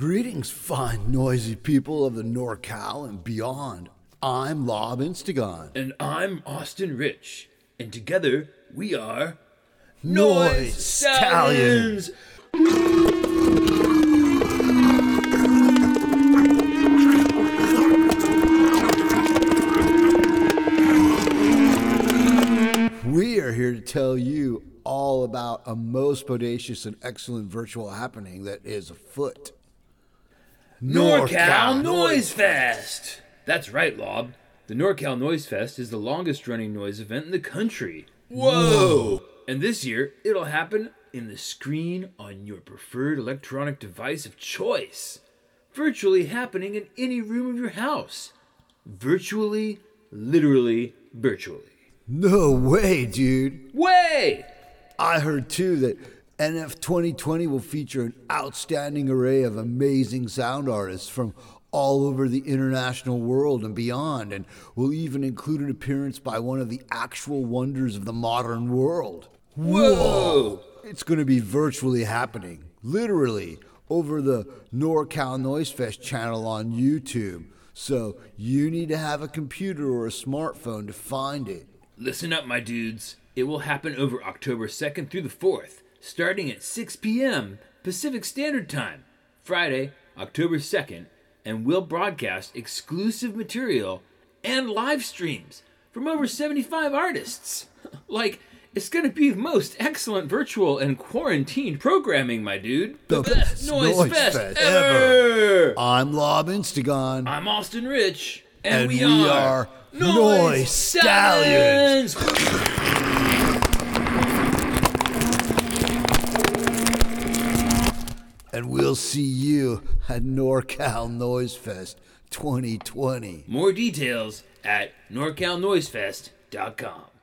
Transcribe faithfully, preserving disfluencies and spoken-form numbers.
Greetings, fine, noisy people of the NorCal and beyond. I'm Lob Instagon. And I'm Austin Rich. And together, we are... Noise Stallions! We are here to tell you all about a most bodacious and excellent virtual happening that is afoot. NorCal Noise Fest! That's right, Lob. The NorCal Noise Fest is the longest running noise event in the country. Whoa! And this year, it'll happen in the screen on your preferred electronic device of choice. Virtually happening in any room of your house. Virtually, literally, virtually. No way, dude. Way! I heard too that N F twenty twenty will feature an outstanding array of amazing sound artists from all over the international world and beyond, and will even include an appearance by one of the actual wonders of the modern world. Whoa! It's going to be virtually happening, literally, over the NorCal Noise Fest channel on YouTube. So you need to have a computer or a smartphone to find it. Listen up, my dudes. It will happen over October second through the fourth, starting at six p.m. Pacific Standard Time, Friday, October second, and will broadcast exclusive material and live streams from over seventy-five artists. Like, it's going to be the most excellent virtual and quarantined programming, my dude. The best Noise, Noise Fest, Fest ever! I'm Lob Instagon. I'm Austin Rich. And, And we, we are, are Noise Stallions. And we'll see you at NorCal Noise Fest twenty twenty. More details at norcal noise fest dot com.